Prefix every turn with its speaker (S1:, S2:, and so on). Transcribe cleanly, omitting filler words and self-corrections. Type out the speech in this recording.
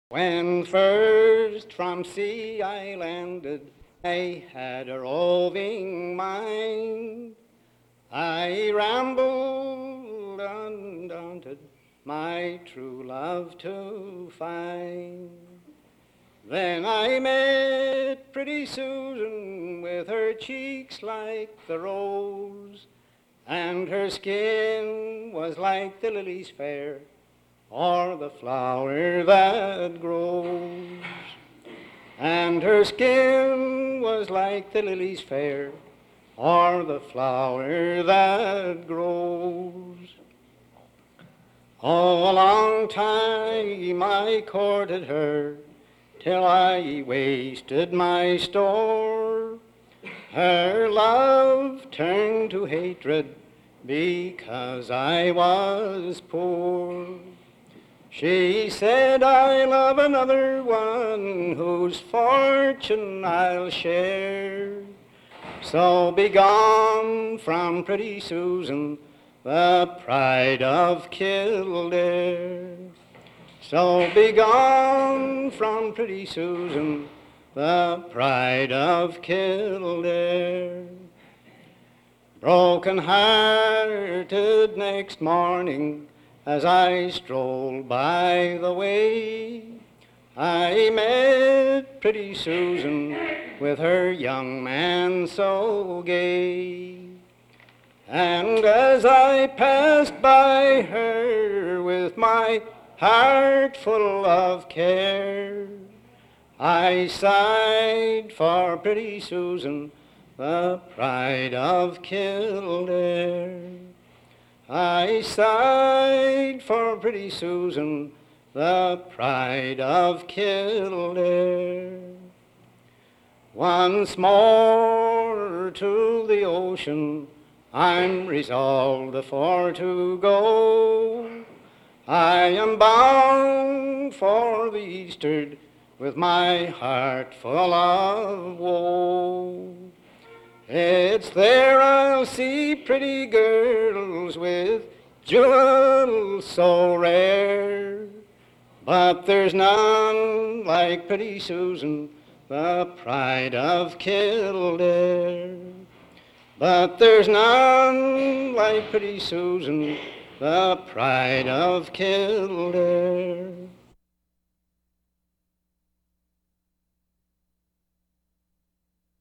S1: When first from sea I landed, I had a roving mind. I rambled undaunted, my true love to find. Then I met pretty Susan with her cheeks like the rose, and her skin was like the lilies fair, or the flower that grows. And her skin was like the lilies fair, or the flower that grows. Oh, a long time I courted her, till I wasted my store. Her love turned to hatred, because I was poor. She said, I love another one, whose fortune I'll share. So be gone from pretty Susan, the pride of Kildare. So be gone from pretty Susan, the pride of Kildare. Broken-hearted next morning, as I strolled by the way, I met pretty Susan with her young man so gay. And as I passed by her with my heart full of care, I sighed for pretty Susan, the pride of Kildare. I sighed for pretty Susan, the pride of Kildare. Once more to the ocean I'm resolved for to go. I am bound for the eastward with my heart full of woe. It's there I'll see pretty girls with jewels so rare, but there's none like pretty Susan, the pride of Kildare. But there's none like pretty Susan, the pride of Kildare.